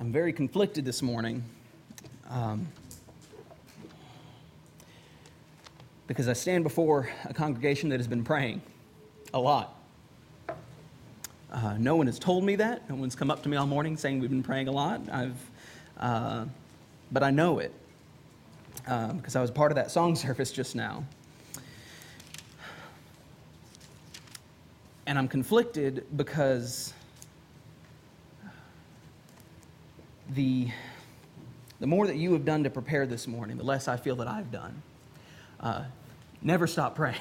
I'm very conflicted this morning because I stand before a congregation that has been praying a lot. No one has told me that. No one's come up to me all morning saying we've been praying a lot. But I know it because I was part of that song service just now. And I'm conflicted because the more that you have done to prepare this morning, the less I feel that I've done. Never stop praying.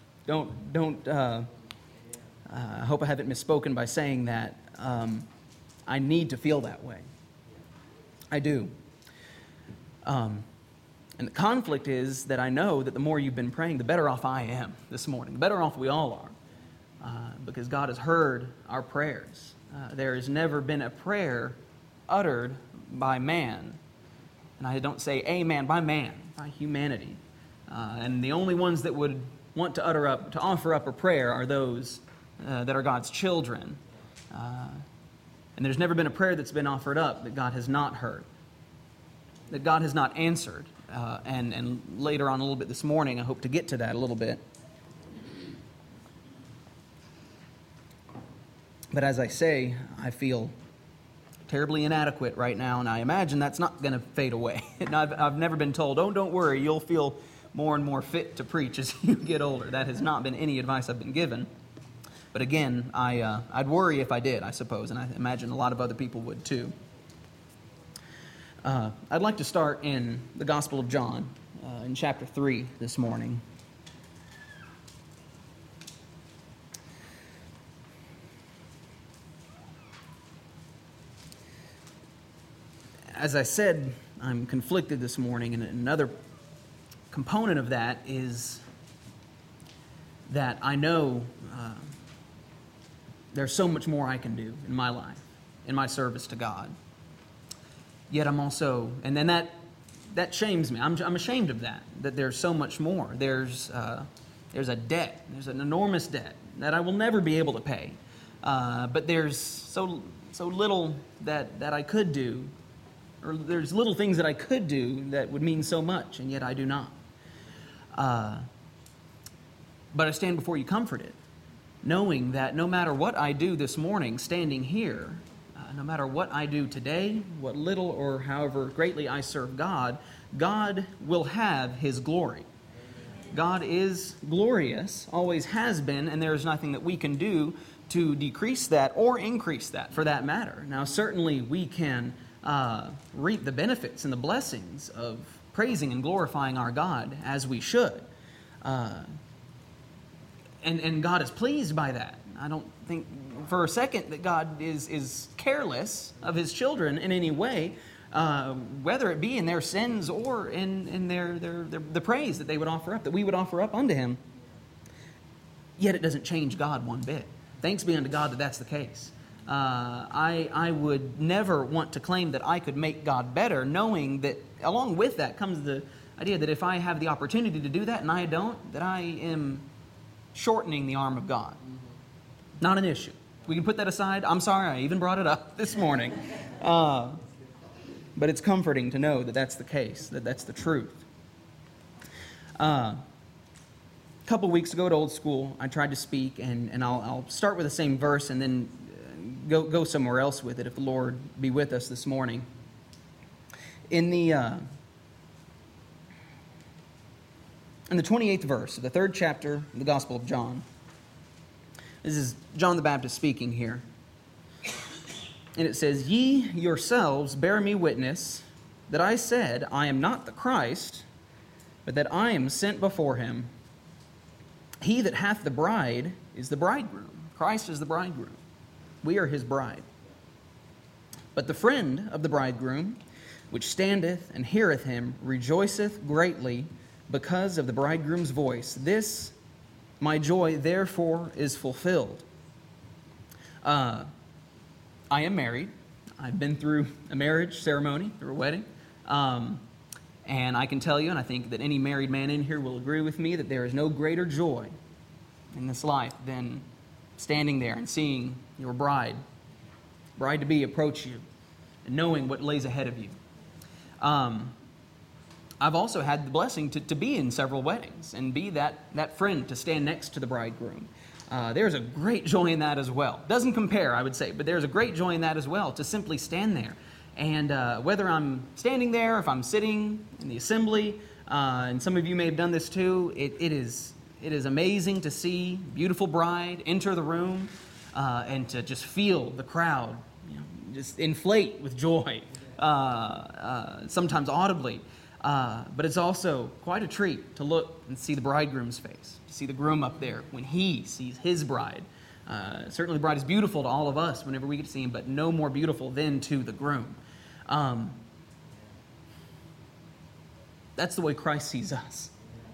I hope I haven't misspoken by saying that. I need to feel that way. I do. And the conflict is that I know that the more you've been praying, the better off I am this morning. The better off we all are. Because God has heard our prayers. There has never been a prayer uttered by man. And I don't say amen, by man, by humanity. And the only ones that would want to offer up a prayer are those that are God's children. And there's never been a prayer that's been offered up that God has not heard, that God has not answered. And later on a little bit this morning, I hope to get to that a little bit. But as I say, I feel terribly inadequate right now, and I imagine that's not going to fade away. And I've never been told, don't worry, you'll feel more and more fit to preach as you get older. That has not been any advice I've been given. But again, I'd worry if I did, I suppose, and I imagine a lot of other people would too. I'd like to start in the Gospel of John, in chapter 3 this morning. As I said, I'm conflicted this morning, and another component of that is that I know there's so much more I can do in my life, in my service to God. Yet I'm also, and then that shames me. I'm ashamed of that there's so much more. There's a debt. There's an enormous debt that I will never be able to pay. But there's so little that I could do. Or there's little things that I could do that would mean so much, and yet I do not. But I stand before you comforted, knowing that no matter what I do this morning, standing here, no matter what I do today, what little or however greatly I serve God, God will have His glory. God is glorious, always has been, and there is nothing that we can do to decrease that or increase that, for that matter. Now, certainly we can reap the benefits and the blessings of praising and glorifying our God as we should. And God is pleased by that. I don't think for a second that God is careless of His children in any way, whether it be in their sins or in the praise that they would offer up, that we would offer up unto Him. Yet it doesn't change God one bit. Thanks be unto God that that's the case. I would never want to claim that I could make God better, knowing that along with that comes the idea that if I have the opportunity to do that and I don't, that I am shortening the arm of God. Not an issue. We can put that aside. I'm sorry I even brought it up this morning. But it's comforting to know that that's the case, that that's the truth. A couple weeks ago at Old School, I tried to speak, and I'll start with the same verse and then go somewhere else with it if the Lord be with us this morning. In the 28th verse of the 3rd chapter of the Gospel of John, this is John the Baptist speaking here. And it says, "Ye yourselves bear me witness that I said, I am not the Christ, but that I am sent before him. He that hath the bride is the bridegroom." Christ is the bridegroom. We are his bride. "But the friend of the bridegroom, which standeth and heareth him, rejoiceth greatly because of the bridegroom's voice. This, my joy, therefore, is fulfilled." I am married. I've been through a marriage ceremony, through a wedding. And I can tell you, and I think that any married man in here will agree with me, that there is no greater joy in this life than standing there and seeing your bride-to-be approach you and knowing what lays ahead of you. I've also had the blessing to be in several weddings and be that friend to stand next to the bridegroom. There's a great joy in that as well. Doesn't compare, I would say, but there's a great joy in that as well, to simply stand there. And whether I'm standing there, if I'm sitting in the assembly, and some of you may have done this too, it is amazing to see beautiful bride enter the room and to just feel the crowd, just inflate with joy, sometimes audibly. But it's also quite a treat to look and see the bridegroom's face, to see the groom up there when he sees his bride. Certainly the bride is beautiful to all of us whenever we get to see him, but no more beautiful than to the groom. That's the way Christ sees us.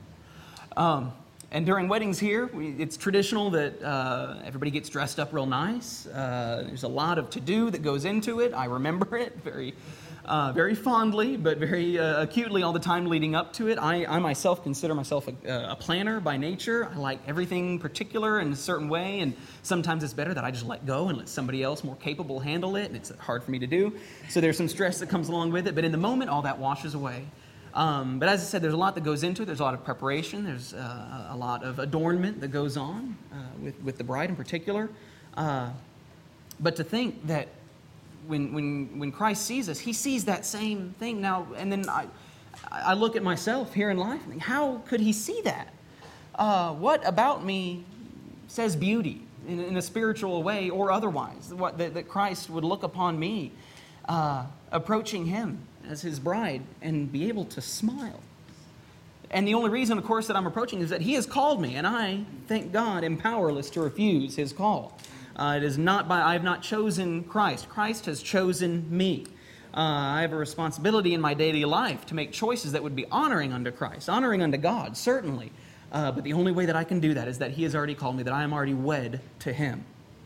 And during weddings here, it's traditional that everybody gets dressed up real nice. There's a lot of to-do that goes into it. I remember it very fondly, but very acutely all the time leading up to it. I myself consider myself a planner by nature. I like everything particular in a certain way, and sometimes it's better that I just let go and let somebody else more capable handle it, and it's hard for me to do. So there's some stress that comes along with it, but in the moment, all that washes away. But as I said, there's a lot that goes into it. There's a lot of preparation. There's a lot of adornment that goes on with the bride in particular. But to think that when Christ sees us, he sees that same thing now. And then I look at myself here in life and think, how could he see that? What about me says beauty in a spiritual way or otherwise? That Christ would look upon me approaching him as his bride and be able to smile. And the only reason, of course, that I'm approaching is that he has called me, and I, thank God, am powerless to refuse his call. It is not I have not chosen Christ. Christ has chosen me. I have a responsibility in my daily life to make choices that would be honoring unto Christ, honoring unto God, certainly. But the only way that I can do that is that he has already called me, that I am already wed to him.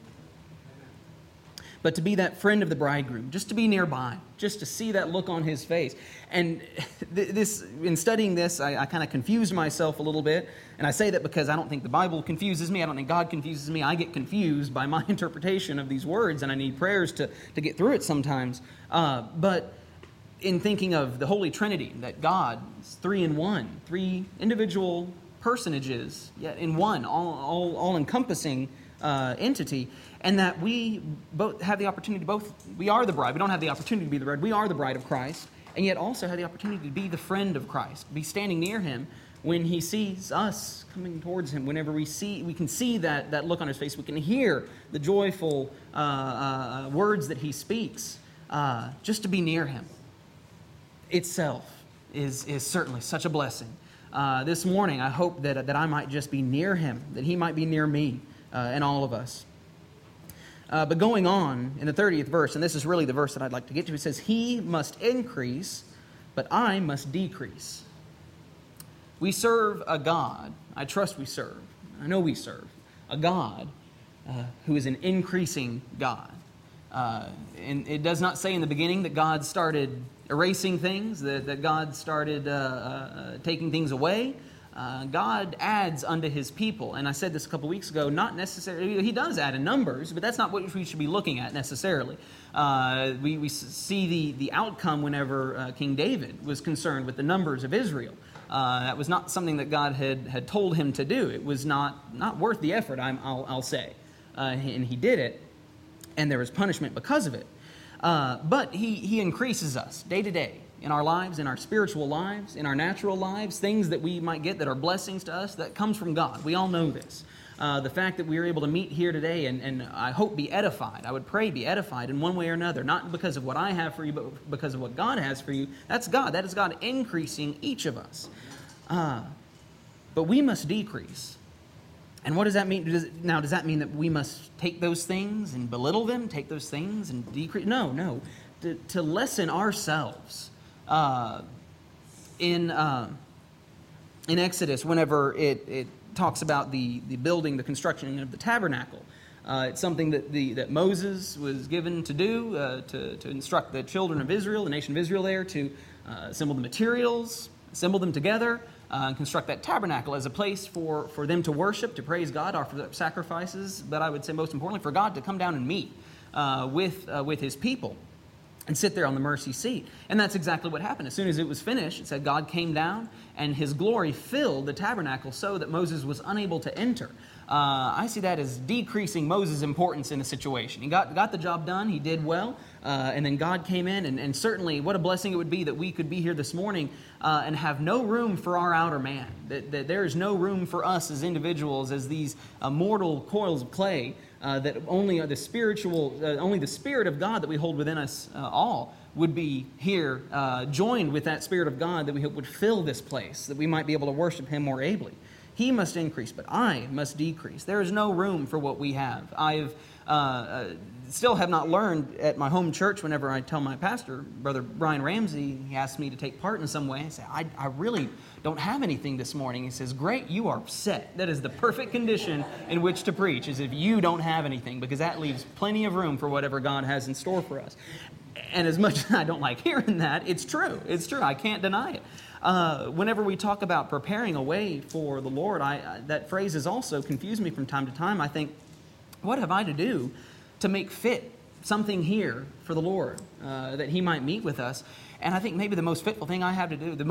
But to be that friend of the bridegroom, just to be nearby, just to see that look on his face. And in studying this, I kind of confused myself a little bit. And I say that because I don't think the Bible confuses me. I don't think God confuses me. I get confused by my interpretation of these words, and I need prayers to get through it sometimes. But in thinking of the Holy Trinity, that God is three in one, three individual personages, yet in one, all-encompassing entity, and that we both have the opportunity we are the bride. We don't have the opportunity to be the bride. We are the bride of Christ, and yet also have the opportunity to be the friend of Christ, be standing near him when he sees us coming towards him. Whenever we can see that look on his face. We can hear the joyful words that he speaks. Just to be near him itself is certainly such a blessing. This morning, I hope that I might just be near him, that he might be near me, and all of us. But going on in the 30th verse, and this is really the verse that I'd like to get to, it says, he must increase, but I must decrease. We serve a God, I trust we serve, I know we serve, a God who is an increasing God. And it does not say in the beginning that God started erasing things, that God started taking things away. God adds unto his people. And I said this a couple weeks ago, not necessarily, he does add in numbers, but that's not what we should be looking at necessarily. We see the outcome whenever King David was concerned with the numbers of Israel. That was not something that God had told him to do. It was not worth the effort, I'll say. And he did it, and there was punishment because of it. But he increases us day to day in our lives, in our spiritual lives, in our natural lives, things that we might get that are blessings to us, that comes from God. We all know this. The fact that we are able to meet here today and I hope be edified, I would pray be edified in one way or another, not because of what I have for you, but because of what God has for you. That's God. That is God increasing each of us. But we must decrease. And what does that mean? Does that mean that we must take those things and belittle them, take those things and decrease? No. To lessen ourselves. In Exodus, whenever it talks about the building, the construction of the tabernacle, it's something that Moses was given to do, to instruct the children of Israel, the nation of Israel there, to assemble the materials, assemble them together, and construct that tabernacle as a place for them to worship, to praise God, offer sacrifices, but I would say most importantly for God to come down and meet with his people. and sit there on the mercy seat. And that's exactly what happened. As soon as it was finished, it said God came down and his glory filled the tabernacle so that Moses was unable to enter. I see that as decreasing Moses' importance in the situation. He got the job done. He did well. And then God came in. And certainly what a blessing it would be that we could be here this morning and have no room for our outer man. That there is no room for us as individuals, as these mortal coils of clay, that only the Spirit of God that we hold within us all would be here, joined with that Spirit of God that we hope would fill this place, that we might be able to worship him more ably. He must increase, but I must decrease. There is no room for what we have. I still have not learned at my home church, whenever I tell my pastor, Brother Brian Ramsey, he asks me to take part in some way. I say, I really don't have anything this morning. He says, great, you are set. That is the perfect condition in which to preach, is if you don't have anything, because that leaves plenty of room for whatever God has in store for us. And as much as I don't like hearing that, it's true. It's true. I can't deny it. Whenever we talk about preparing a way for the Lord, that phrase has also confused me from time to time. I think, what have I to do to make fit something here for the Lord, that he might meet with us? And I think maybe the most fitting thing I have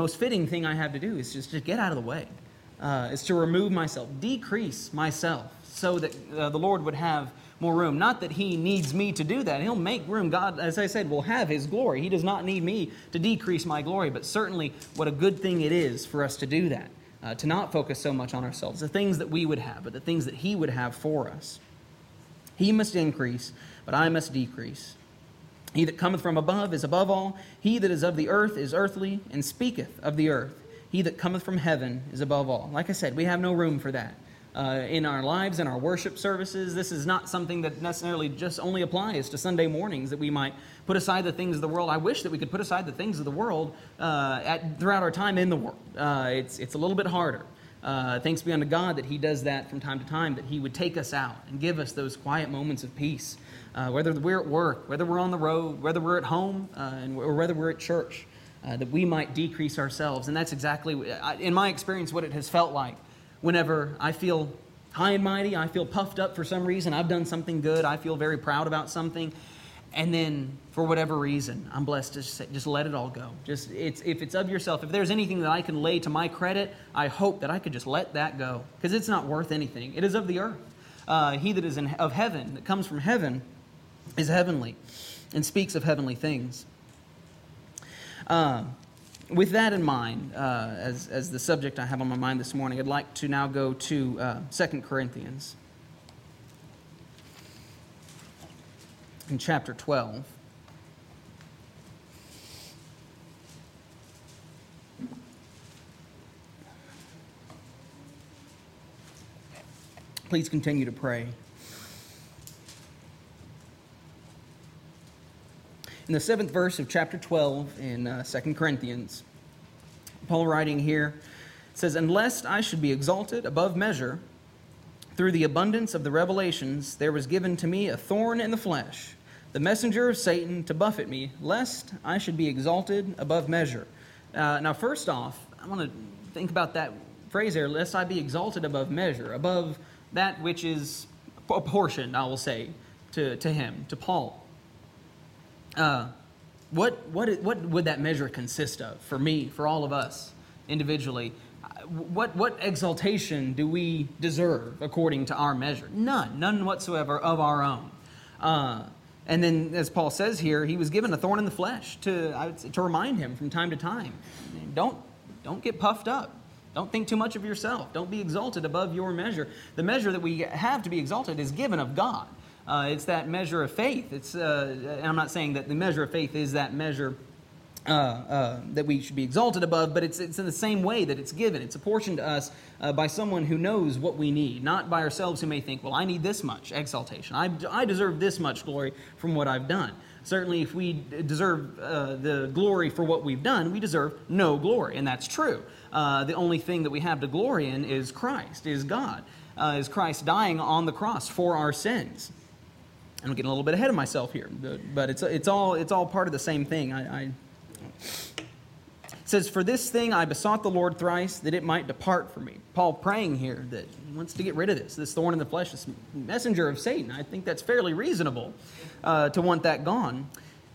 to do is just to get out of the way, is to remove myself, decrease myself, so that the Lord would have more room. Not that he needs me to do that. He'll make room. God, as I said, will have his glory. He does not need me to decrease my glory, but certainly what a good thing it is for us to do that, to not focus so much on ourselves, the things that we would have, but the things that he would have for us. He must increase, but I must decrease. He that cometh from above is above all. He that is of the earth is earthly, and speaketh of the earth. He that cometh from heaven is above all. Like I said, we have no room for that. In our lives, in our worship services, this is not something that necessarily just only applies to Sunday mornings, that we might put aside the things of the world. I wish that we could put aside the things of the world throughout our time in the world. It's a little bit harder. Thanks be unto God that he does that from time to time, that he would take us out and give us those quiet moments of peace, whether we're at work, whether we're on the road, whether we're at home, or whether we're at church, that we might decrease ourselves. And that's exactly, in my experience, what it has felt like. Whenever I feel high and mighty, I feel puffed up for some reason, I've done something good, I feel very proud about something, and then for whatever reason, I'm blessed to just let it all go. If it's of yourself, if there's anything that I can lay to my credit, I hope that I could just let that go, because it's not worth anything. It is of the earth. He that is of heaven, that comes from heaven, is heavenly, and speaks of heavenly things. With that in mind, as the subject I have on my mind this morning, I'd like to now go to 2 Corinthians in chapter 12. Please continue to pray. In the 7th verse of chapter 12 in 2 Corinthians, Paul writing here says, "And lest I should be exalted above measure, through the abundance of the revelations, there was given to me a thorn in the flesh, the messenger of Satan to buffet me, lest I should be exalted above measure." Now, first off, I want to think about that phrase there, lest I be exalted above measure, above that which is apportioned, I will say, to him, to Paul. What would that measure consist of for me, for all of us individually? What exaltation do we deserve according to our measure? None whatsoever of our own. And then, as Paul says here, he was given a thorn in the flesh to remind him from time to time. Don't get puffed up. Don't think too much of yourself. Don't be exalted above your measure. The measure that we have to be exalted is given of God. It's that measure of faith. And I'm not saying that the measure of faith is that measure that we should be exalted above, but it's in the same way that it's given. It's apportioned to us by someone who knows what we need, not by ourselves who may think, well, I need this much exaltation. I deserve this much glory from what I've done. Certainly, if we deserve the glory for what we've done, we deserve no glory, and that's true. The only thing that we have to glory in is Christ, is God, is Christ dying on the cross for our sins. I'm getting a little bit ahead of myself here, but it's all part of the same thing. It says, "For this thing I besought the Lord thrice, that it might depart from me." Paul praying here that he wants to get rid of this thorn in the flesh, this messenger of Satan. I think that's fairly reasonable to want that gone.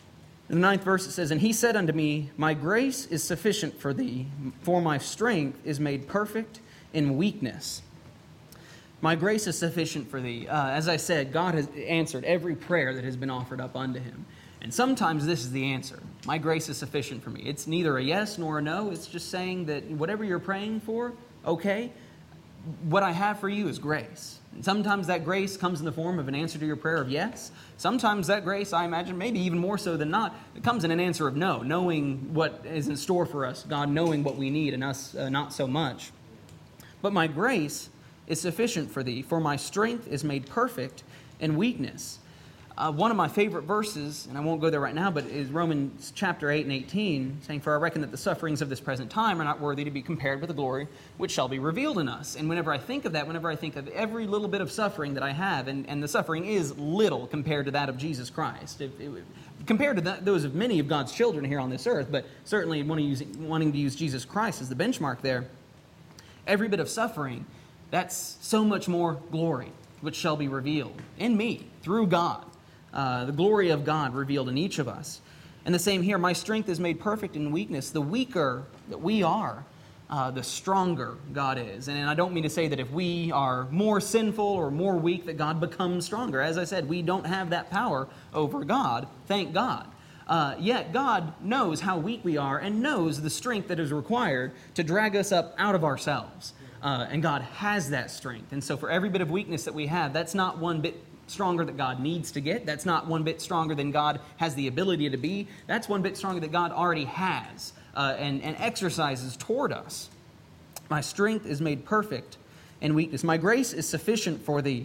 In the 9th verse it says, "And he said unto me, My grace is sufficient for thee, for my strength is made perfect in weakness." My grace is sufficient for thee. As I said, God has answered every prayer that has been offered up unto him. And sometimes this is the answer. My grace is sufficient for me. It's neither a yes nor a no. It's just saying that whatever you're praying for, okay, what I have for you is grace. And sometimes that grace comes in the form of an answer to your prayer of yes. Sometimes that grace, I imagine, maybe even more so than not, it comes in an answer of no, knowing what is in store for us, God knowing what we need and us not so much. But my grace is sufficient for thee, for my strength is made perfect in weakness. One of my favorite verses, and I won't go there right now, but is Romans chapter 8 and 18, saying, "For I reckon that the sufferings of this present time are not worthy to be compared with the glory which shall be revealed in us." And whenever I think of that, whenever I think of every little bit of suffering that I have, and the suffering is little compared to that of Jesus Christ, compared to those of many of God's children here on this earth, but certainly wanting to use Jesus Christ as the benchmark there, every bit of suffering, that's so much more glory which shall be revealed in me through God. The glory of God revealed in each of us. And the same here, my strength is made perfect in weakness. The weaker that we are, the stronger God is. And I don't mean to say that if we are more sinful or more weak that God becomes stronger. As I said, we don't have that power over God, thank God. Yet God knows how weak we are and knows the strength that is required to drag us up out of ourselves. And God has that strength. And so for every bit of weakness that we have, that's not one bit stronger that God needs to get. That's not one bit stronger than God has the ability to be. That's one bit stronger that God already has and exercises toward us. My strength is made perfect in weakness. My grace is sufficient for thee.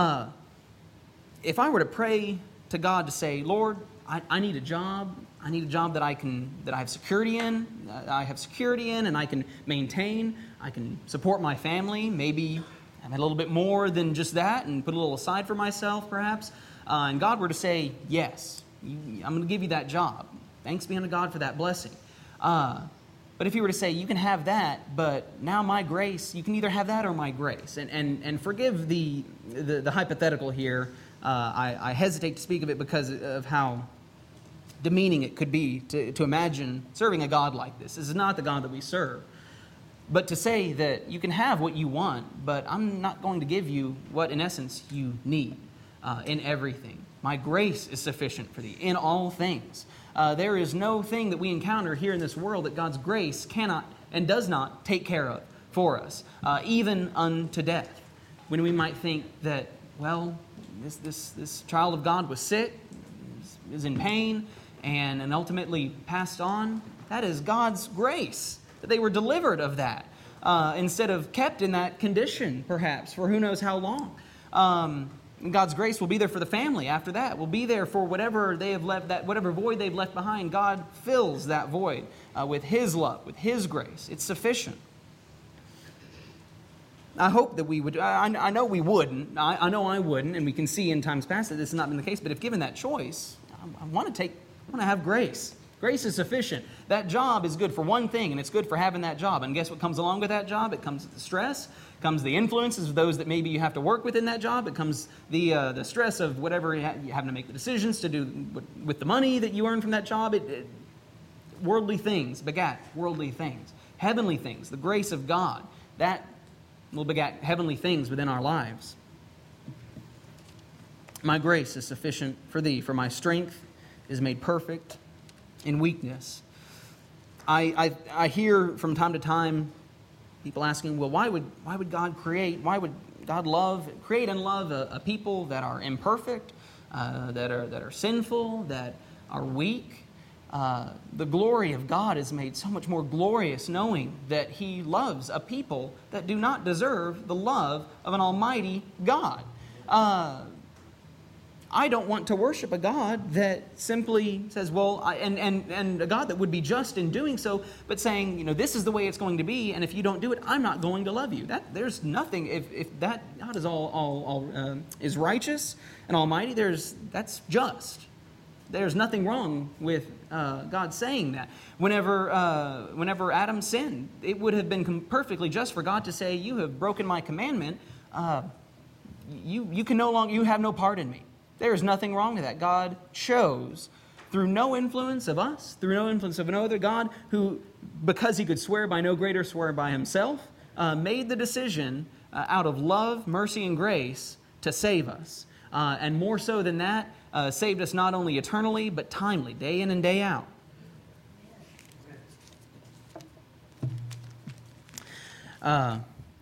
If I were to pray to God to say, Lord, I need a job. I need a job that I have security in. And I can maintain. I can support my family. Maybe have a little bit more than just that and put a little aside for myself, perhaps. And God were to say, yes, I'm going to give you that job. Thanks be unto God for that blessing. But if He were to say, you can have that, but now my grace, you can either have that or my grace. And forgive the hypothetical here. I hesitate to speak of it because of how demeaning it could be to imagine serving a God like this. This is not the God that we serve. But to say that you can have what you want, but I'm not going to give you what, in essence, you need in everything. My grace is sufficient for thee in all things. There is no thing that we encounter here in this world that God's grace cannot and does not take care of for us, even unto death. When we might think that, well, this child of God was sick, is in pain, and ultimately passed on, that is God's grace. They were delivered of that instead of kept in that condition, perhaps, for who knows how long. God's grace will be there for the family after that. Will be there for whatever they have left, whatever void they've left behind. God fills that void with His love, with His grace. It's sufficient. I hope that we would. I know we wouldn't. I know I wouldn't, and we can see in times past that this has not been the case. But if given that choice, I want to have grace. Grace is sufficient. That job is good for one thing, and it's good for having that job. And guess what comes along with that job? It comes the stress, comes the influences of those that maybe you have to work with in that job. It comes the stress of whatever you having to make the decisions to do with the money that you earn from that job. Worldly things begat worldly things. Heavenly things, the grace of God, that will begat heavenly things within our lives. My grace is sufficient for thee, for my strength is made perfect in weakness. I hear from time to time people asking, well, why would God create? Why would God create and love a people that are imperfect, that are sinful, that are weak? The glory of God is made so much more glorious knowing that He loves a people that do not deserve the love of an almighty God. I don't want to worship a God that simply says, well, and a God that would be just in doing so, but saying, this is the way it's going to be, and if you don't do it, I'm not going to love you. There's nothing, if that God is is righteous and almighty, that's just. There's nothing wrong with God saying that. Whenever Adam sinned, it would have been perfectly just for God to say, you have broken my commandment, you have no part in me. There is nothing wrong with that. God chose through no influence of us, through no influence of another, God, who, because he could swear by no greater, swore by himself, made the decision out of love, mercy, and grace to save us. And more so than that, saved us not only eternally, but timely, day in and day out. I'm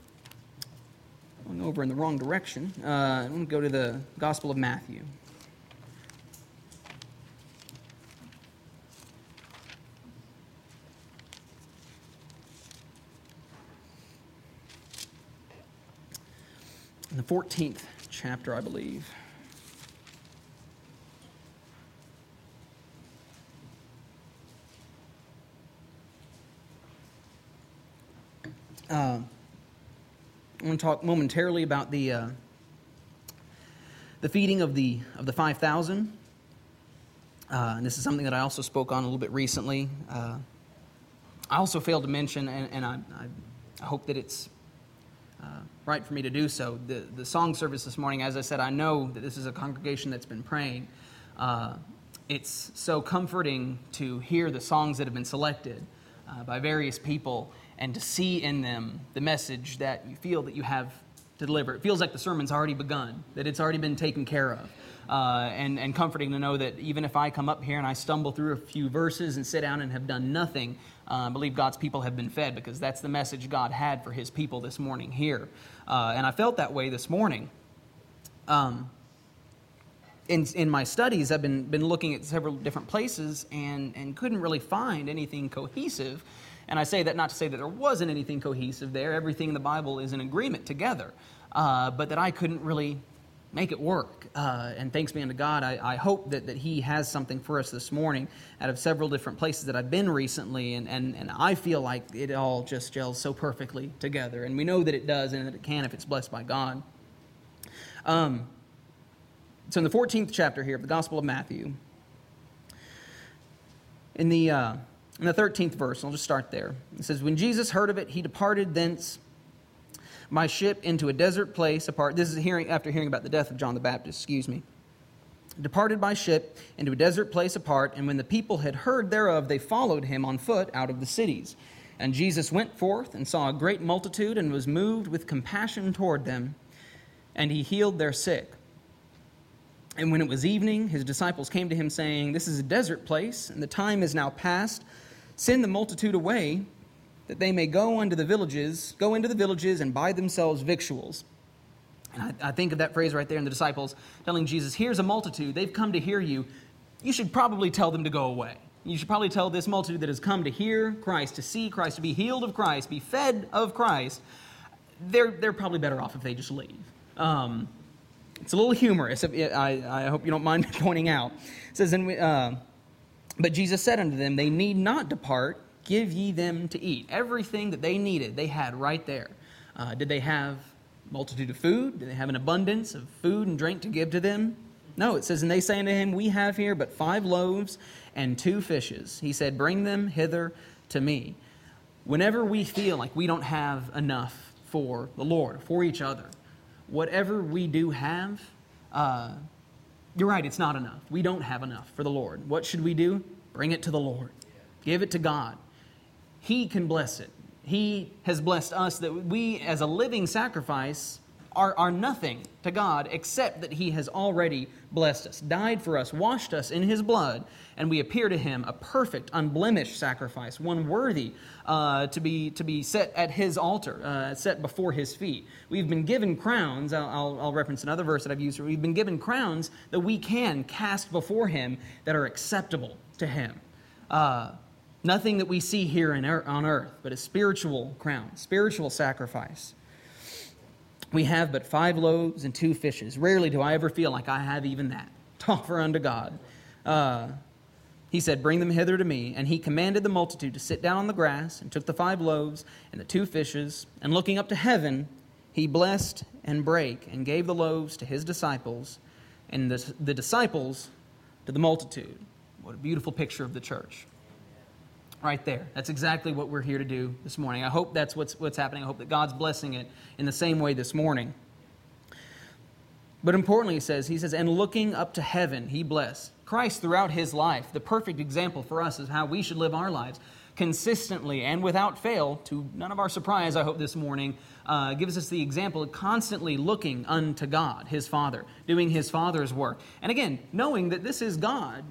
over in the wrong direction. I'm going to go to the Gospel of Matthew. In the 14th chapter, I believe. I want to talk momentarily about the feeding of the 5,000. And this is something that I also spoke on a little bit recently. I also failed to mention, and I hope that it's right for me to do so. The song service this morning, as I said, I know that this is a congregation that's been praying. It's so comforting to hear the songs that have been selected by various people and to see in them the message that you feel that you have to deliver. It feels like the sermon's already begun, that it's already been taken care of. And comforting to know that even if I come up here and I stumble through a few verses and sit down and have done nothing, I believe God's people have been fed, because that's the message God had for his people this morning here. And I felt that way this morning. In my studies, I've been looking at several different places and couldn't really find anything cohesive. And I say that not to say that there wasn't anything cohesive there. Everything in the Bible is in agreement together. But that I couldn't really make it work. And thanks be unto God, I hope that he has something for us this morning out of several different places that I've been recently. And I feel like it all just gels so perfectly together. And we know that it does and that it can if it's blessed by God. So in the 14th chapter here of the Gospel of Matthew, in the 13th verse, I'll just start there. It says, "When Jesus heard of it, he departed thence by ship into a desert place apart." This is after hearing about the death of John the Baptist, "Departed by ship into a desert place apart, and when the people had heard thereof, they followed him on foot out of the cities. And Jesus went forth and saw a great multitude, and was moved with compassion toward them, and he healed their sick. And when it was evening, his disciples came to him, saying, This is a desert place, and the time is now past. Send the multitude away, that they may go into the villages and buy themselves victuals." And I think of that phrase right there in the disciples telling Jesus, here's a multitude, they've come to hear you. You should probably tell them to go away. You should probably tell this multitude that has come to hear Christ, to see Christ, to be healed of Christ, be fed of Christ, they're probably better off if they just leave. It's a little humorous. I hope you don't mind pointing out. It says, "But Jesus said unto them, They need not depart, give ye them to eat." Everything that they needed, they had right there. Did they have multitude of food? Did they have an abundance of food and drink to give to them? No, it says, "And they say unto him, We have here but 5 loaves and 2 fishes. He said, Bring them hither to me." Whenever we feel like we don't have enough for the Lord, for each other, whatever we do have, you're right, it's not enough. We don't have enough for the Lord. What should we do? Bring it to the Lord. Give it to God. He can bless it. He has blessed us that we, as a living sacrifice, are nothing to God except that he has already blessed us, died for us, washed us in his blood, and we appear to him a perfect, unblemished sacrifice, one worthy to be set at his altar, set before his feet. We've been given crowns. I'll reference another verse that I've used. We've been given crowns that we can cast before him that are acceptable to him. Nothing that we see here on earth, but a spiritual crown, spiritual sacrifice. We have but 5 loaves and 2 fishes. Rarely do I ever feel like I have even that to offer unto God. He said, Bring them hither to me. And he commanded the multitude to sit down on the grass, and took the 5 loaves and the 2 fishes. And looking up to heaven, he blessed and brake, and gave the loaves to his disciples, and the disciples to the multitude. What a beautiful picture of the church. Right there. That's exactly what we're here to do this morning. I hope that's what's happening. I hope that God's blessing it in the same way this morning. But importantly, he says, and looking up to heaven, he blessed. Christ, throughout his life, the perfect example for us is how we should live our lives, consistently and without fail, to none of our surprise, I hope, this morning, gives us the example of constantly looking unto God, his Father, doing his Father's work. And again, knowing that this is God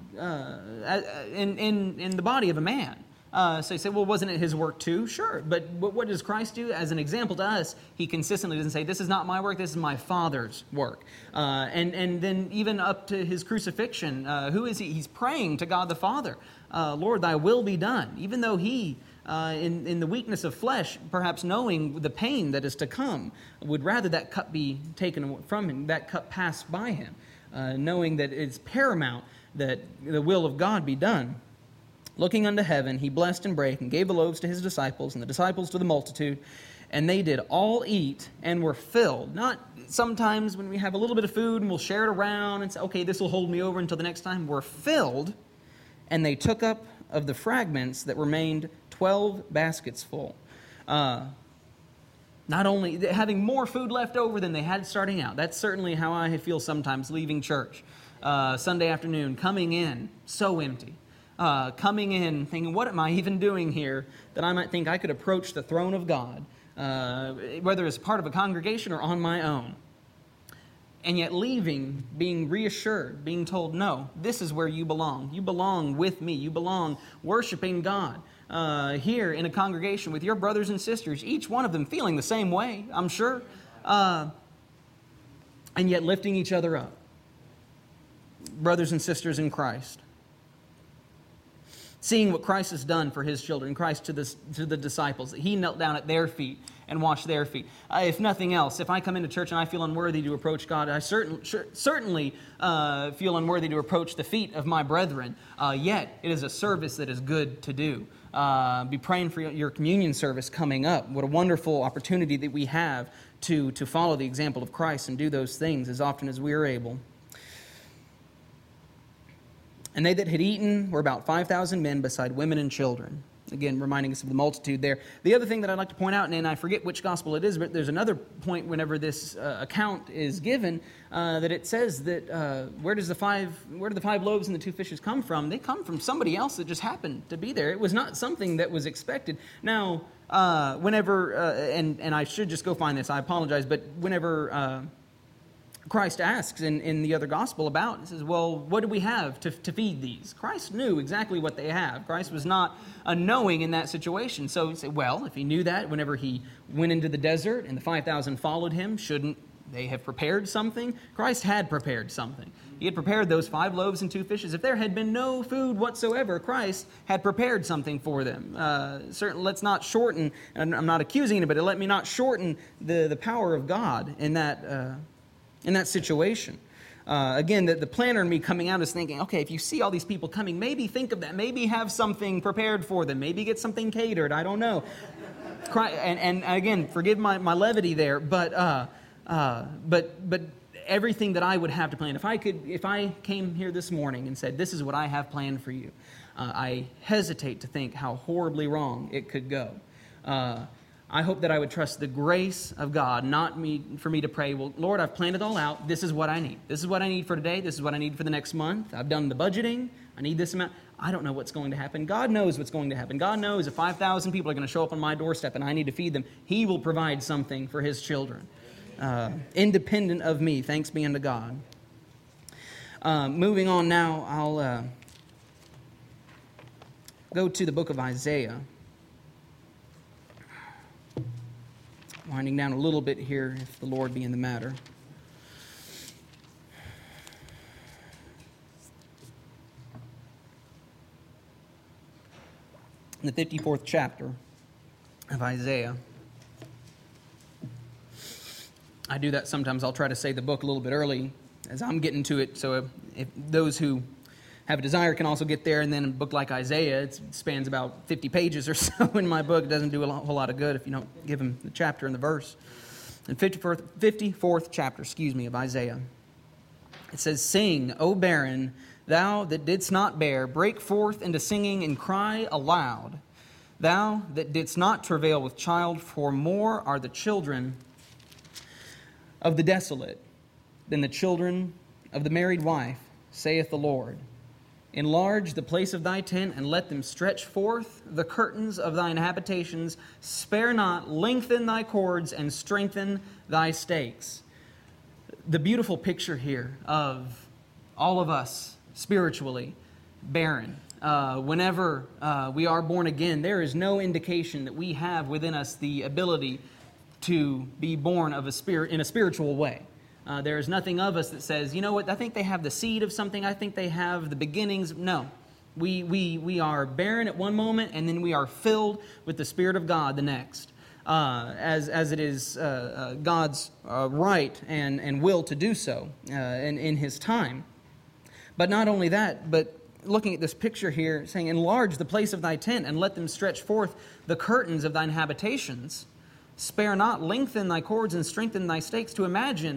in the body of a man. So you say, well, wasn't it his work too? Sure. But what does Christ do? As an example to us, he consistently doesn't say, this is not my work, this is my Father's work. And then even up to his crucifixion, who is he? He's praying to God the Father, Lord, thy will be done. Even though he, in the weakness of flesh, perhaps knowing the pain that is to come, would rather that cup be taken from him, that cup pass by him, knowing that it's paramount that the will of God be done. Looking unto heaven, he blessed and brake and gave the loaves to his disciples and the disciples to the multitude. And they did all eat and were filled. Not sometimes when we have a little bit of food and we'll share it around and say, okay, this will hold me over until the next time. We're filled. And they took up of the fragments that remained 12 baskets full. Not only having more food left over than they had starting out. That's certainly how I feel sometimes leaving church. Sunday afternoon, coming in so empty. Coming in thinking, what am I even doing here that I might think I could approach the throne of God, whether as part of a congregation or on my own. And yet leaving, being reassured, being told, no, this is where you belong. You belong with me. You belong worshiping God here in a congregation with your brothers and sisters, each one of them feeling the same way, I'm sure, and yet lifting each other up. Brothers and sisters in Christ. Seeing what Christ has done for his children, Christ to the disciples, that he knelt down at their feet and washed their feet. If nothing else, if I come into church and I feel unworthy to approach God, I certainly feel unworthy to approach the feet of my brethren. Yet, it is a service that is good to do. Be praying for your communion service coming up. What a wonderful opportunity that we have to follow the example of Christ and do those things as often as we are able. And they that had eaten were about 5,000 men, beside women and children. Again, reminding us of the multitude there. The other thing that I'd like to point out, and I forget which gospel it is, but there's another point whenever this account is given, that it says that where do the 5 loaves and the 2 fishes come from? They come from somebody else that just happened to be there. It was not something that was expected. Now, whenever, and I should just go find this, I apologize, but whenever Christ asks in the other gospel about, he says, well, what do we have to feed these? Christ knew exactly what they have. Christ was not unknowing in that situation. So you say, well, if he knew that, whenever he went into the desert and the 5,000 followed him, shouldn't they have prepared something? Christ had prepared something. He had prepared those 5 loaves and 2 fishes. If there had been no food whatsoever, Christ had prepared something for them. Certainly, let's not shorten, and I'm not accusing anybody, let me not shorten the power of God in that situation. Again, the planner in me coming out is thinking, okay, if you see all these people coming, maybe think of that. Maybe have something prepared for them. Maybe get something catered. I don't know. And again, forgive my levity there, but everything that I would have to plan, if I came here this morning and said, this is what I have planned for you, I hesitate to think how horribly wrong it could go. I hope that I would trust the grace of God, not for me to pray, well, Lord, I've planned it all out. This is what I need. This is what I need for today. This is what I need for the next month. I've done the budgeting. I need this amount. I don't know what's going to happen. God knows what's going to happen. God knows if 5,000 people are going to show up on my doorstep and I need to feed them, he will provide something for his children. Independent of me, thanks be unto God. Moving on now, I'll go to the book of Isaiah. Winding down a little bit here, if the Lord be in the matter. In the 54th chapter of Isaiah. I do that sometimes. I'll try to say the book a little bit early as I'm getting to it, so if those who have a desire can also get there. And then a book like Isaiah, it spans about 50 pages or so in my book. It doesn't do a whole lot of good if you don't give him the chapter and the verse. In 54th chapter, of Isaiah, it says, Sing, O barren, thou that didst not bear, break forth into singing and cry aloud. Thou that didst not travail with child, for more are the children of the desolate than the children of the married wife, saith the Lord. Enlarge the place of thy tent, and let them stretch forth the curtains of thine habitations. Spare not, lengthen thy cords, and strengthen thy stakes. The beautiful picture here of all of us spiritually barren. Whenever we are born again, there is no indication that we have within us the ability to be born of a spirit in a spiritual way. There is nothing of us that says, you know what, I think they have the seed of something, I think they have the beginnings. No. We are barren at one moment, and then we are filled with the Spirit of God the next. As it is God's right and will to do so in His time. But not only that, but looking at this picture here, saying, enlarge the place of thy tent, and let them stretch forth the curtains of thine habitations. Spare not, lengthen thy cords, and strengthen thy stakes. To imagine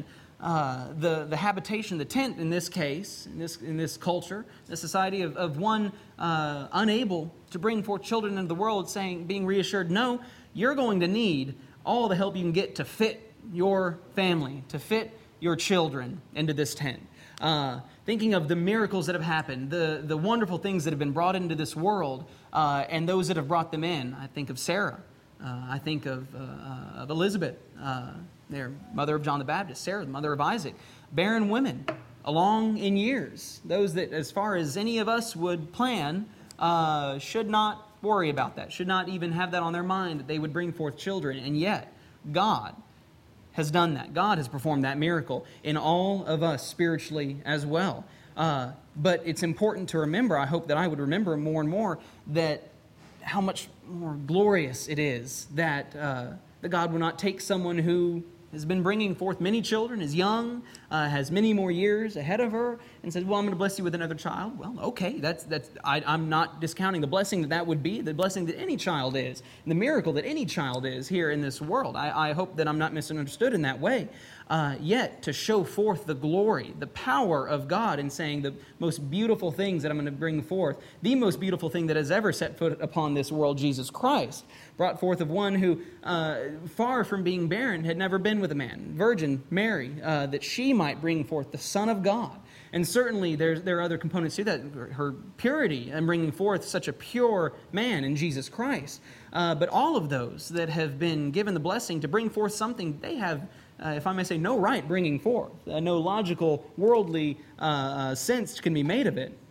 the habitation, the tent in this case, in this culture, the society of one unable to bring forth children into the world, being reassured, no, you're going to need all the help you can get to fit your family, to fit your children into this tent. Thinking of the miracles that have happened, the wonderful things that have been brought into this world, and those that have brought them in. I think of Sarah. I think of Elizabeth, their mother of John the Baptist, Sarah, the mother of Isaac. Barren women, along in years. Those that, as far as any of us would plan, should not worry about that, should not even have that on their mind, that they would bring forth children. And yet, God has done that. God has performed that miracle in all of us spiritually as well. But it's important to remember, I hope that I would remember more and more, that how much more glorious it is that God will not take someone who has been bringing forth many children, is young, has many more years ahead of her, and says, well, I'm going to bless you with another child. Well, okay, I'm not discounting the blessing that would be, the blessing that any child is, and the miracle that any child is here in this world. I hope that I'm not misunderstood in that way. Yet, to show forth the glory, the power of God in saying the most beautiful things that I'm going to bring forth, the most beautiful thing that has ever set foot upon this world, Jesus Christ, brought forth of one who, far from being barren, had never been with a man, Virgin Mary, that she might bring forth the Son of God. And certainly there are other components to that, her purity and bringing forth such a pure man in Jesus Christ. But all of those that have been given the blessing to bring forth something they have, if I may say, no right bringing forth. No logical, worldly sense can be made of it.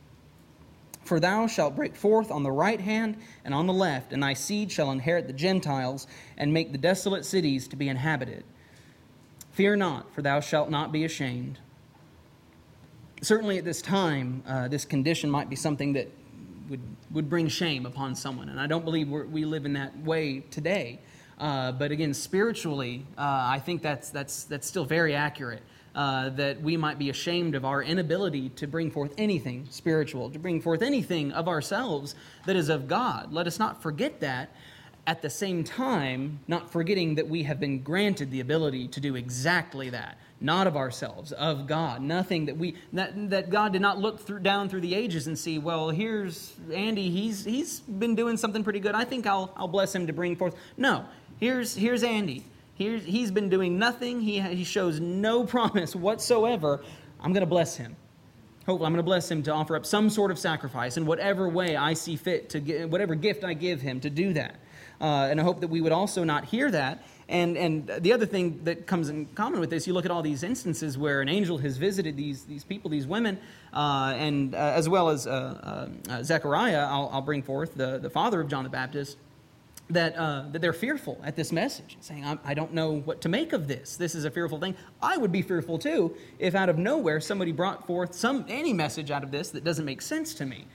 For thou shalt break forth on the right hand and on the left, and thy seed shall inherit the Gentiles, and make the desolate cities to be inhabited. Fear not, for thou shalt not be ashamed. Certainly at this time, this condition might be something that would bring shame upon someone, and I don't believe we live in that way today. But again, spiritually, I think that's still very accurate. That we might be ashamed of our inability to bring forth anything spiritual, to bring forth anything of ourselves that is of God. Let us not forget that. At the same time, not forgetting that we have been granted the ability to do exactly that. Not of ourselves, of God. Nothing that God did not look down through the ages and see, well, here's Andy, he's been doing something pretty good. I think I'll bless him to bring forth. No, here's Andy. He's been doing nothing. He shows no promise whatsoever. I'm going to bless him. Hopefully, I'm going to bless him to offer up some sort of sacrifice in whatever way I see fit, to get whatever gift I give him to do that. And I hope that we would also not hear that. And the other thing that comes in common with this, you look at all these instances where an angel has visited these people, these women, and as well as Zechariah, I'll bring forth, the father of John the Baptist, that they're fearful at this message, saying, I don't know what to make of this. This is a fearful thing. I would be fearful too if out of nowhere somebody brought forth any message out of this that doesn't make sense to me.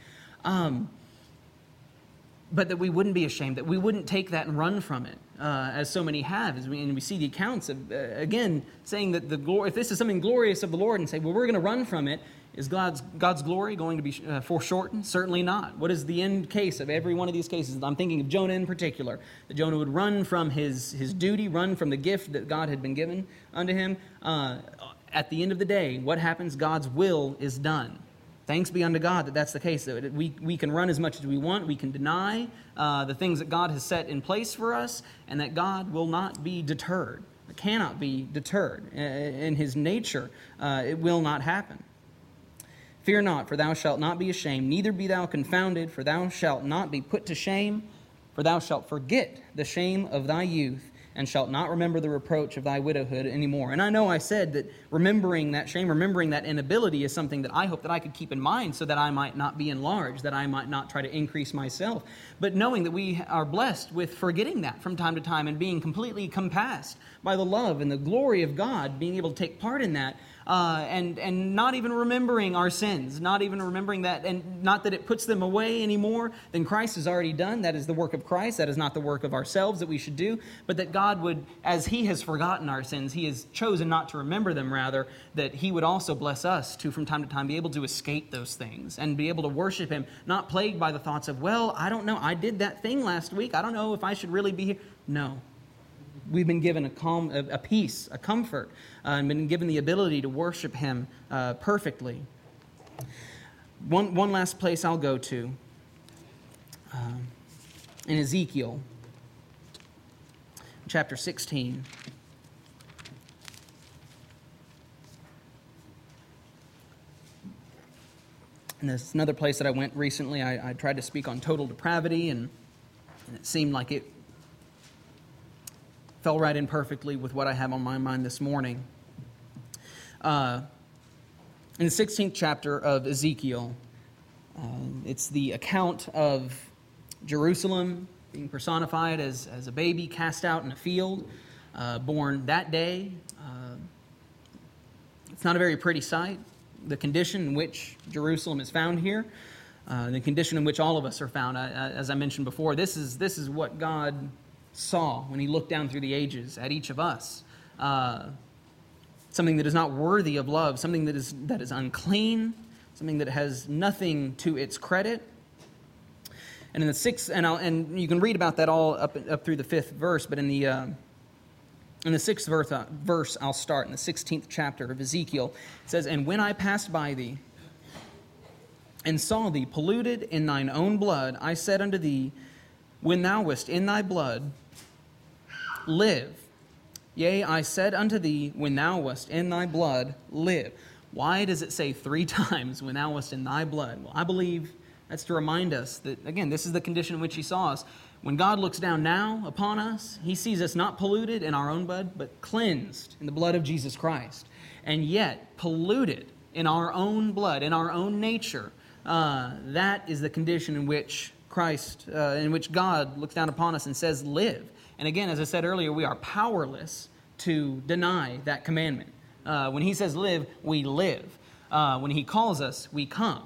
But that we wouldn't be ashamed, that we wouldn't take that and run from it, as so many have. And we see the accounts of, again, saying that if this is something glorious of the Lord, and say, well, we're going to run from it, is God's glory going to be foreshortened? Certainly not. What is the end case of every one of these cases? I'm thinking of Jonah in particular. That Jonah would run from his duty, run from the gift that God had been given unto him. At the end of the day, what happens? God's will is done. Thanks be unto God that that's the case. That we can run as much as we want. We can deny the things that God has set in place for us, and that God will not be deterred. cannot be deterred. In his nature, it will not happen. Fear not, for thou shalt not be ashamed, neither be thou confounded, for thou shalt not be put to shame, for thou shalt forget the shame of thy youth, and shalt not remember the reproach of thy widowhood anymore. And I know I said that remembering that shame, remembering that inability is something that I hope that I could keep in mind so that I might not be enlarged, that I might not try to increase myself. But knowing that we are blessed with forgetting that from time to time and being completely compassed by the love and the glory of God, being able to take part in that, and not even remembering our sins, not even remembering that, and not that it puts them away anymore than Christ has already done. That is the work of Christ. That is not the work of ourselves that we should do, but that God would, as He has forgotten our sins, He has chosen not to remember them, rather, that He would also bless us to, from time to time, be able to escape those things and be able to worship Him, not plagued by the thoughts of, well, I don't know, I did that thing last week. I don't know if I should really be here. No. We've been given a calm, a peace, a comfort, and been given the ability to worship Him perfectly. One last place I'll go to, in Ezekiel, chapter 16. And this is another place that I went recently. I tried to speak on total depravity, and it seemed like it fell right in perfectly with what I have on my mind this morning. In the 16th chapter of Ezekiel, it's the account of Jerusalem being personified as a baby cast out in a field, born that day. It's not a very pretty sight. The condition in which Jerusalem is found here, the condition in which all of us are found. As I mentioned before, this is what God saw when He looked down through the ages at each of us. Something that is not worthy of love, something that is unclean, something that has nothing to its credit. And in the sixth, and you can read about that all up through the 5th verse, but in the 6th verse, I'll start in the 16th chapter of Ezekiel. It says, "And when I passed by thee, and saw thee polluted in thine own blood, I said unto thee, when thou wast in thy blood, live. Yea, I said unto thee, when thou wast in thy blood, live." Why does it say 3 times, when thou wast in thy blood? Well, I believe that's to remind us that, again, this is the condition in which He saw us. When God looks down now upon us, He sees us not polluted in our own blood, but cleansed in the blood of Jesus Christ. And yet, polluted in our own blood, in our own nature. That is the condition in which in which God looks down upon us and says, live. And again, as I said earlier, we are powerless to deny that commandment. When He says live, we live. When He calls us, we come.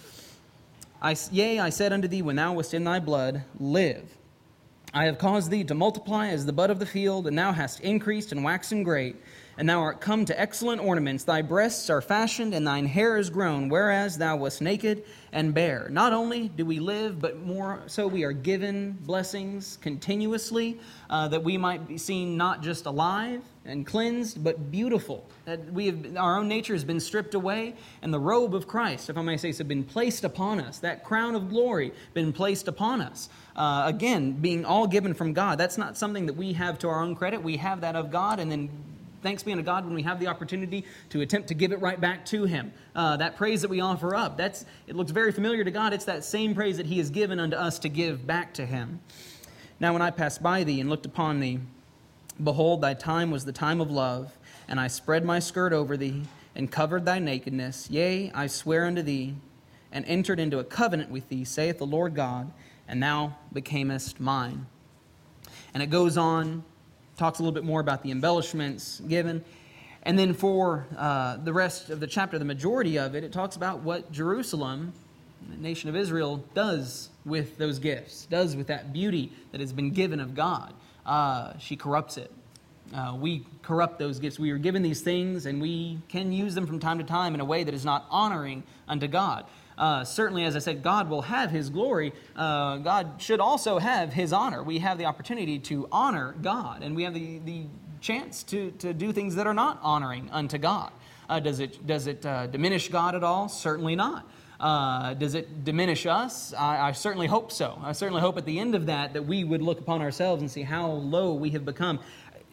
Yea, I said unto thee, when thou wast in thy blood, live. I have caused thee to multiply as the bud of the field, and thou hast increased and waxen great, and thou art come to excellent ornaments. Thy breasts are fashioned, and thine hair is grown, whereas thou wast naked and bare. Not only do we live, but more so we are given blessings continuously, that we might be seen not just alive and cleansed, but beautiful. That our own nature has been stripped away, and the robe of Christ, if I may say so, been placed upon us. That crown of glory been placed upon us. Again, being all given from God. That's not something that we have to our own credit. We have that of God, and then thanks be unto God when we have the opportunity to attempt to give it right back to Him. That praise that we offer up, it looks very familiar to God. It's that same praise that He has given unto us to give back to Him. Now when I passed by thee and looked upon thee, behold, thy time was the time of love, and I spread my skirt over thee, and covered thy nakedness. Yea, I swear unto thee, and entered into a covenant with thee, saith the Lord God, and thou becamest mine. And it goes on, talks a little bit more about the embellishments given. And then for the rest of the chapter, the majority of it, it talks about what Jerusalem, the nation of Israel, does with those gifts, does with that beauty that has been given of God. She corrupts it. We corrupt those gifts. We are given these things, and we can use them from time to time in a way that is not honoring unto God. Certainly, as I said, God will have His glory. God should also have His honor. We have the opportunity to honor God, and we have the chance to do things that are not honoring unto God. Does it diminish God at all? Certainly not. Does it diminish us? I certainly hope so. I certainly hope at the end of that we would look upon ourselves and see how low we have become.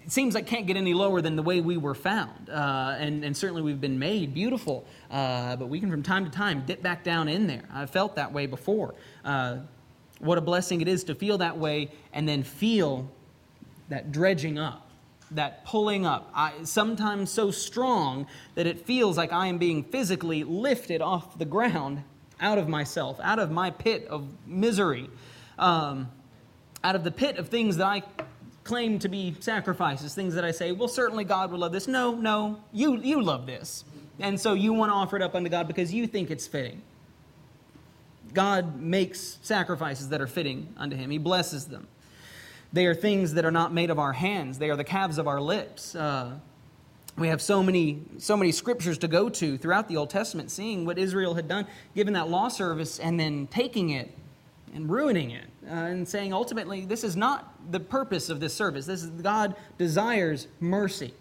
it seems like can't get any lower than the way we were found. And certainly we've been made beautiful, but we can from time to time dip back down in there. I've felt that way before. What a blessing it is to feel that way and then feel that dredging up, that pulling up, sometimes so strong that it feels like I am being physically lifted off the ground out of myself, out of my pit of misery, out of the pit of things that I claim to be sacrifices, things that I say, well, certainly God would love this. No, you love this. And so you want to offer it up unto God because you think it's fitting. God makes sacrifices that are fitting unto Him. He blesses them. They are things that are not made of our hands. They are the calves of our lips. We have so many scriptures to go to throughout the Old Testament, seeing what Israel had done, given that law service, and then taking it and ruining it, and saying ultimately, this is not the purpose of this service. This is God desires mercy.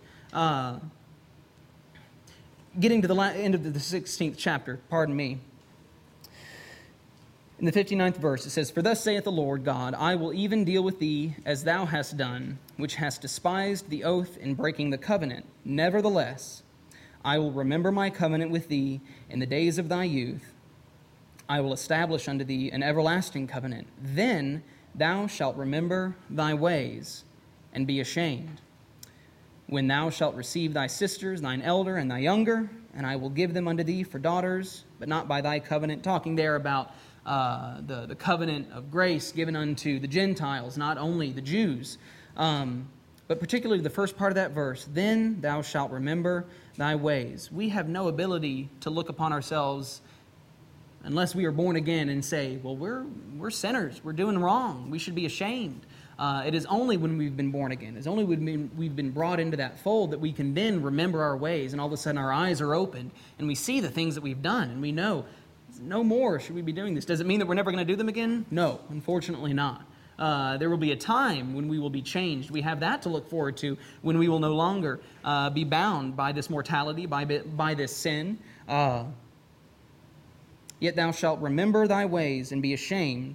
Getting to the end of the 16th chapter, pardon me. In the 59th verse, it says, "For thus saith the Lord God, I will even deal with thee as thou hast done, which hast despised the oath in breaking the covenant. Nevertheless, I will remember my covenant with thee in the days of thy youth. I will establish unto thee an everlasting covenant. Then thou shalt remember thy ways and be ashamed. When thou shalt receive thy sisters, thine elder and thy younger, and I will give them unto thee for daughters, but not by thy covenant." Talking there about the covenant of grace given unto the Gentiles, not only the Jews. But particularly the first part of that verse, "Then thou shalt remember thy ways." We have no ability to look upon ourselves unless we are born again and say, well, we're sinners, we're doing wrong, we should be ashamed. It is only when we've been born again, it's only when we've been brought into that fold that we can then remember our ways, and all of a sudden our eyes are opened, and we see the things that we've done, and we know, no more should we be doing this. Does it mean that we're never going to do them again? No, unfortunately not. There will be a time when we will be changed. We have that to look forward to, when we will no longer be bound by this mortality, by this sin. "Yet thou shalt remember thy ways and be ashamed."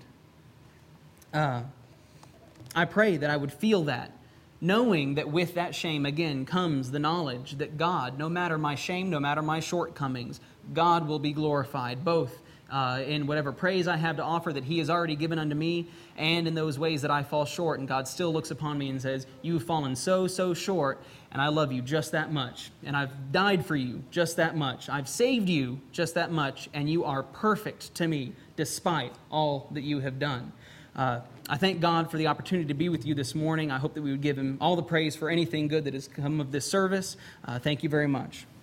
I pray that I would feel that, knowing that with that shame, again, comes the knowledge that God, no matter my shame, no matter my shortcomings, God will be glorified, both in whatever praise I have to offer that He has already given unto me, and in those ways that I fall short, and God still looks upon me and says, "You've fallen so short, and I love you just that much, and I've died for you just that much, I've saved you just that much, and you are perfect to me despite all that you have done." I thank God for the opportunity to be with you this morning. I hope that we would give Him all the praise for anything good that has come of this service. Thank you very much.